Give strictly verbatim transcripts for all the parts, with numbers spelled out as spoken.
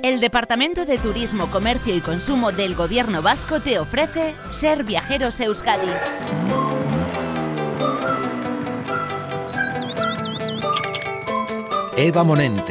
El Departamento de Turismo, Comercio y Consumo del Gobierno Vasco te ofrece Ser Viajeros Euskadi. Eva Monente.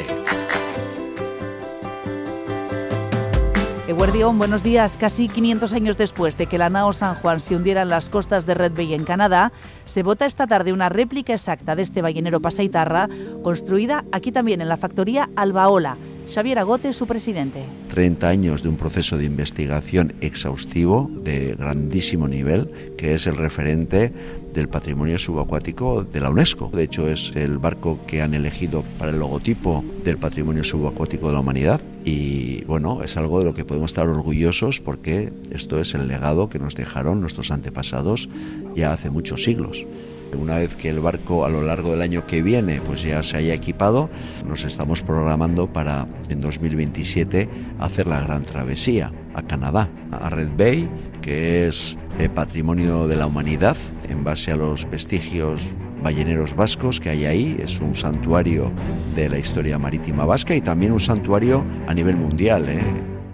Eguerdión, buenos días. Casi quinientos años después de que la nao San Juan se hundiera en las costas de Red Bay en Canadá, se vota esta tarde una réplica exacta de este ballenero pasaitarra, construida aquí también en la factoría Albaola. Xavier Agote, su presidente. treinta años de un proceso de investigación exhaustivo de grandísimo nivel, que es el referente del patrimonio subacuático de la UNESCO. De hecho, es el barco que han elegido para el logotipo del patrimonio subacuático de la humanidad. Y bueno, es algo de lo que podemos estar orgullosos porque esto es el legado que nos dejaron nuestros antepasados ya hace muchos siglos. Una vez que el barco a lo largo del año que viene pues ya se haya equipado, nos estamos programando para en dos mil veintisiete hacer la gran travesía a Canadá, a Red Bay, que es eh, patrimonio de la humanidad en base a los vestigios balleneros vascos que hay ahí. Es un santuario de la historia marítima vasca y también un santuario a nivel mundial, ¿eh?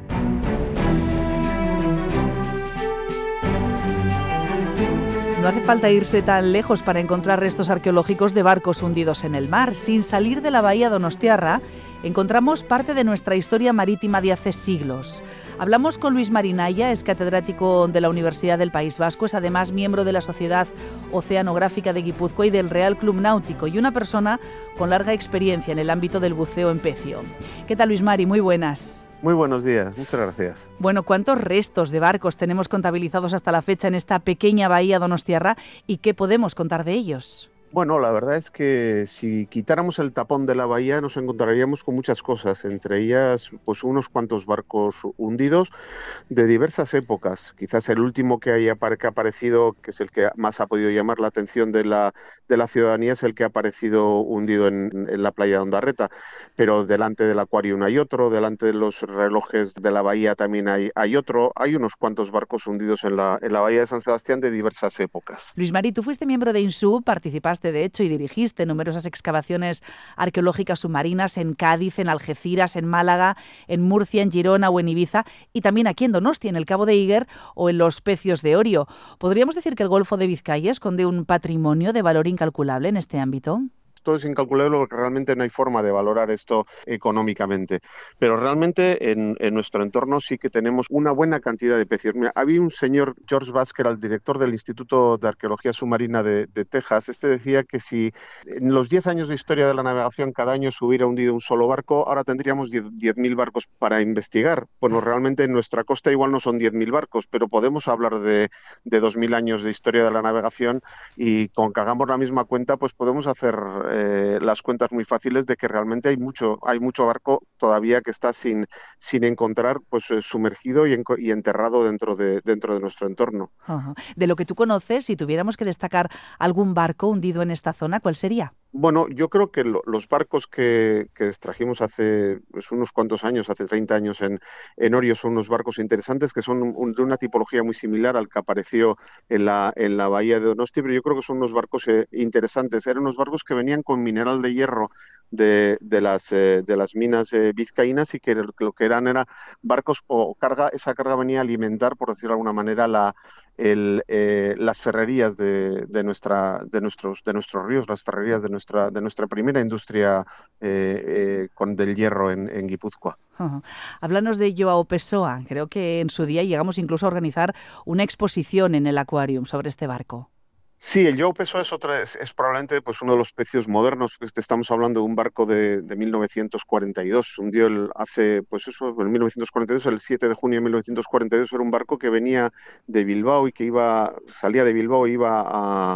No hace falta irse tan lejos para encontrar restos arqueológicos de barcos hundidos en el mar. Sin salir de la bahía donostiarra, encontramos parte de nuestra historia marítima de hace siglos. Hablamos con Luis Marinaya, es catedrático de la Universidad del País Vasco, es además miembro de la Sociedad Oceanográfica de Guipúzcoa y del Real Club Náutico, y una persona con larga experiencia en el ámbito del buceo en pecio. ¿Qué tal, Luis Mari? Muy buenas. Muy buenos días, muchas gracias. Bueno, ¿cuántos restos de barcos tenemos contabilizados hasta la fecha en esta pequeña bahía donostiarra y qué podemos contar de ellos? Bueno, la verdad es que si quitáramos el tapón de la bahía nos encontraríamos con muchas cosas, entre ellas pues unos cuantos barcos hundidos de diversas épocas. Quizás el último que haya que ha aparecido, que es el que más ha podido llamar la atención de la, de la ciudadanía, es el que ha aparecido hundido en, en la playa de Ondarreta. Pero delante del Aquarium hay otro, delante de los relojes de la bahía también hay, hay otro. Hay unos cuantos barcos hundidos en la, en la bahía de San Sebastián de diversas épocas. Luis Mari, tú fuiste miembro de INSUB, participaste de hecho y dirigiste numerosas excavaciones arqueológicas submarinas en Cádiz, en Algeciras, en Málaga, en Murcia, en Girona o en Ibiza y también aquí en Donostia, en el Cabo de Iguer o en los Pecios de Orio. ¿Podríamos decir que el Golfo de Vizcaya esconde un patrimonio de valor incalculable en este ámbito? Todo es incalculable porque realmente no hay forma de valorar esto económicamente. Pero realmente en, en nuestro entorno sí que tenemos una buena cantidad de pecios. Mira, había un señor, George Bass, que era el director del Instituto de Arqueología Submarina de, de Texas. Este decía que si en los diez años de historia de la navegación cada año se hubiera hundido un solo barco, ahora tendríamos diez mil barcos para investigar. Bueno, realmente en nuestra costa igual no son diez mil barcos, pero podemos hablar de, de dos mil años de historia de la navegación y con que hagamos la misma cuenta, pues podemos hacer Eh, las cuentas muy fáciles de que realmente hay mucho hay mucho barco todavía que está sin sin encontrar, pues eh, sumergido y, en, y enterrado dentro de dentro de nuestro entorno. Uh-huh. De lo que tú conoces, si tuviéramos que destacar algún barco hundido en esta zona, ¿cuál sería? Bueno, yo creo que lo, los barcos que, que extrajimos hace pues, unos cuantos años, hace treinta años en, en Orio, son unos barcos interesantes que son un, de una tipología muy similar al que apareció en la, en la bahía de Donosti, pero yo creo que son unos barcos eh, interesantes. Eran unos barcos que venían con mineral de hierro de, de, las, eh, de las minas eh, vizcaínas y que lo que eran era barcos o carga, esa carga venía a alimentar, por decirlo de alguna manera, la El, eh, las ferrerías de, de, nuestra, de, nuestros, de nuestros ríos, las ferrerías de nuestra, de nuestra primera industria eh, eh, con del hierro en, en Guipúzcoa. Uh-huh. Háblanos de Joao Pessoa. Creo que en su día llegamos incluso a organizar una exposición en el Aquarium sobre este barco. Sí, el Joao Pessoa es, otra, es, es probablemente pues, uno de los pecios modernos. Estamos hablando de un barco de, de mil novecientos cuarenta y dos. Hundió el, hace, pues eso, en mil novecientos cuarenta y dos, el siete de junio de mil novecientos cuarenta y dos, era un barco que venía de Bilbao y que iba, salía de Bilbao e iba a,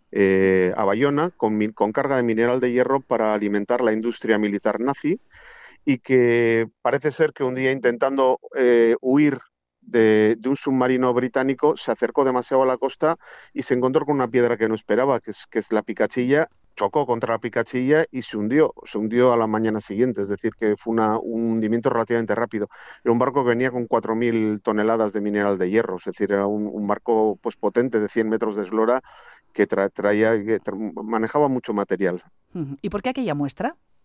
eh, a Bayona con, con carga de mineral de hierro para alimentar la industria militar nazi y que parece ser que un día intentando eh, huir De, de un submarino británico se acercó demasiado a la costa y se encontró con una piedra que no esperaba, que es, que es la Picachilla, chocó contra la Picachilla y se hundió, se hundió a la mañana siguiente, es decir, que fue una, un hundimiento relativamente rápido. Era un barco que venía con cuatro mil toneladas de mineral de hierro, es decir, era un, un barco pues, potente de cien metros de eslora que tra, traía, que tra, manejaba mucho material. ¿Y por qué aquella muestra?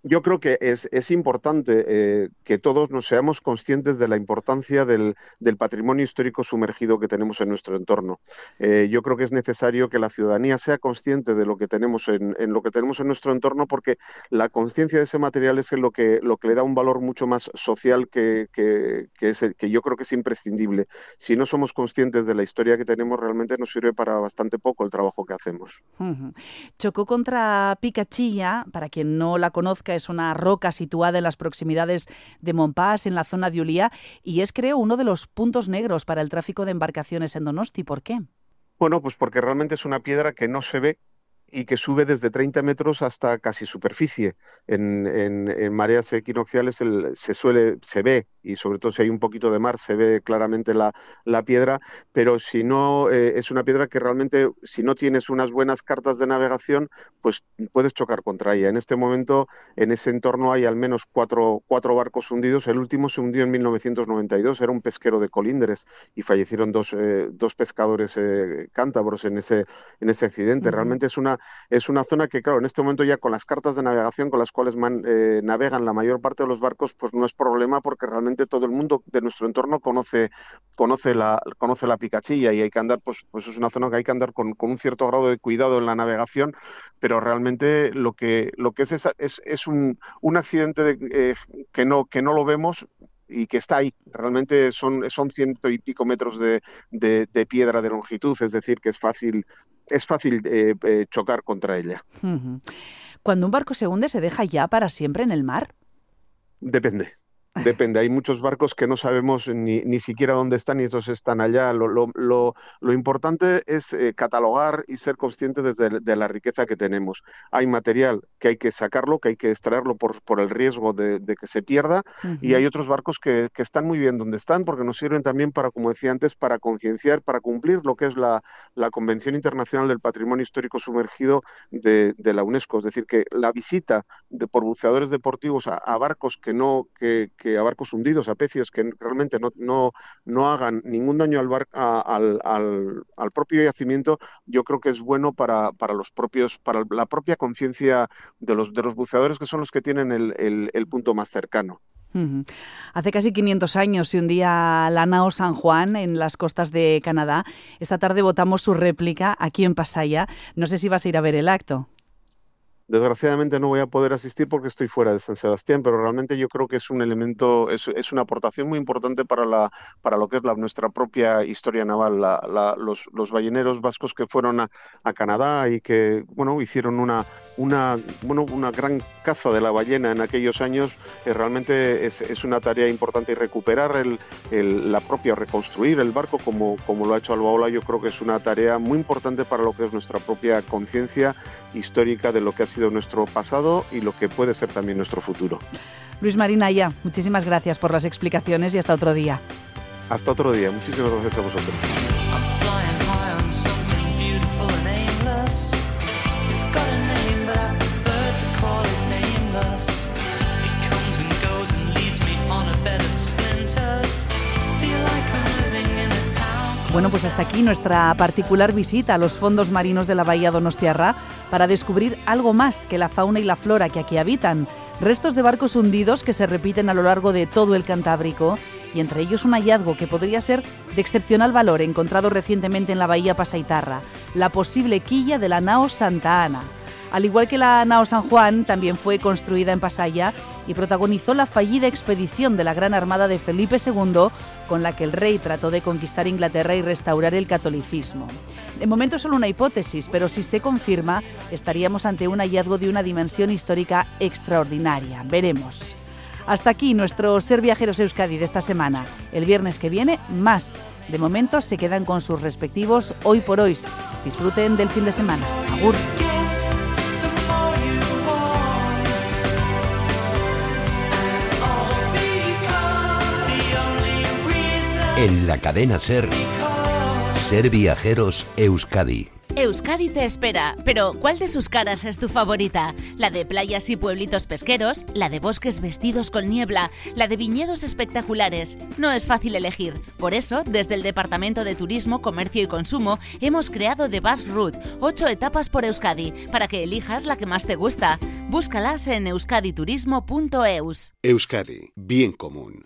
Yo creo que es, es importante eh, que todos nos seamos conscientes de la importancia del, del patrimonio histórico sumergido que tenemos en nuestro entorno. Eh, yo creo que es necesario que la ciudadanía sea consciente de lo que tenemos en, en lo que tenemos en nuestro entorno, porque la conciencia de ese material es lo que, lo que le da un valor mucho más social que, que, que, es el, que yo creo que es imprescindible. Si no somos conscientes de la historia que tenemos, realmente nos sirve para bastante poco el trabajo que hacemos. Uh-huh. Chocó contra Picachilla, para quien no la conozca, es una roca situada en las proximidades de Montpas, en la zona de Ullía, y es, creo, uno de los puntos negros para el tráfico de embarcaciones en Donosti. ¿Por qué? Bueno, pues porque realmente es una piedra que no se ve y que sube desde treinta metros hasta casi superficie. En, en, en mareas equinocciales el, se suele, se ve, y sobre todo si hay un poquito de mar, se ve claramente la, la piedra, pero si no, eh, es una piedra que realmente, si no tienes unas buenas cartas de navegación, pues puedes chocar contra ella. En este momento, en ese entorno hay al menos cuatro, cuatro barcos hundidos. El último se hundió en mil novecientos noventa y dos, era un pesquero de Colindres, y fallecieron dos, eh, dos pescadores eh, cántabros en ese, en ese accidente. Uh-huh. Realmente es una Es una zona que, claro, en este momento ya con las cartas de navegación con las cuales man, eh, navegan la mayor parte de los barcos, pues no es problema, porque realmente todo el mundo de nuestro entorno conoce, conoce, la, conoce la Picachilla, y hay que andar, pues, pues es una zona que hay que andar con, con un cierto grado de cuidado en la navegación, pero realmente lo que, lo que es es, es, es un, un accidente de, eh, que, no, que no lo vemos y que está ahí. Realmente son, son ciento y pico metros de, de, de piedra de longitud, es decir, que es fácil... es fácil eh, eh, chocar contra ella. Uh-huh. Cuando un barco se hunde, ¿se deja ya para siempre en el mar? Depende. Depende, hay muchos barcos que no sabemos ni, ni siquiera dónde están, y esos están allá. Lo, lo, lo, lo importante es eh, catalogar y ser consciente de, de la riqueza que tenemos. Hay material que hay que sacarlo, que hay que extraerlo por, por el riesgo de, de que se pierda, uh-huh. y hay otros barcos que, que están muy bien donde están, porque nos sirven también para, como decía antes, para concienciar, para cumplir lo que es la, la Convención Internacional del Patrimonio Histórico Sumergido de, de la UNESCO. Es decir, que la visita de, por buceadores deportivos a, a barcos que no... que, que a barcos hundidos, a pecios que realmente no, no, no hagan ningún daño al, bar, a, al, al, al propio yacimiento, yo creo que es bueno para, para los propios, para la propia conciencia de los, de los buceadores, que son los que tienen el, el, el punto más cercano. Uh-huh. Hace casi quinientos años se hundía la nao San Juan en las costas de Canadá. Esta tarde votamos su réplica aquí en Pasaia. No sé si vas a ir a ver el acto. Desgraciadamente no voy a poder asistir porque estoy fuera de San Sebastián, pero realmente yo creo que es un elemento, es, es una aportación muy importante para la para lo que es la, nuestra propia historia naval. La, la, los, los balleneros vascos que fueron a, a Canadá y que bueno hicieron una una bueno una gran caza de la ballena en aquellos años, eh, realmente es, es una tarea importante, y recuperar el, el, la propia, reconstruir el barco como, como lo ha hecho Albaola, yo creo que es una tarea muy importante para lo que es nuestra propia conciencia histórica de lo que ha sido nuestro pasado y lo que puede ser también nuestro futuro. Luis Marín Aya, muchísimas gracias por las explicaciones y hasta otro día. Hasta otro día, muchísimas gracias a vosotros. Bueno, pues hasta aquí nuestra particular visita a los fondos marinos de la bahía Donostiarra para descubrir algo más que la fauna y la flora que aquí habitan. Restos de barcos hundidos que se repiten a lo largo de todo el Cantábrico, y entre ellos un hallazgo que podría ser de excepcional valor encontrado recientemente en la bahía Pasaitarra, la posible quilla de la nao Santa Ana. Al igual que la nao San Juan, también fue construida en Pasaia y protagonizó la fallida expedición de la Gran Armada de Felipe segundo, con la que el rey trató de conquistar Inglaterra y restaurar el catolicismo. De momento es solo una hipótesis, pero si se confirma, estaríamos ante un hallazgo de una dimensión histórica extraordinaria. Veremos. Hasta aquí nuestro Ser Viajeros Euskadi de esta semana. El viernes que viene, más. De momento se quedan con sus respectivos Hoy por Hoy. Disfruten del fin de semana. Agur. En la cadena SER, Ser Viajeros Euskadi. Euskadi te espera, pero ¿cuál de sus caras es tu favorita? ¿La de playas y pueblitos pesqueros? ¿La de bosques vestidos con niebla? ¿La de viñedos espectaculares? No es fácil elegir. Por eso, desde el Departamento de Turismo, Comercio y Consumo, hemos creado The Bus Route, ocho etapas por Euskadi, para que elijas la que más te gusta. Búscalas en euskaditurismo punto eus. Euskadi, bien común.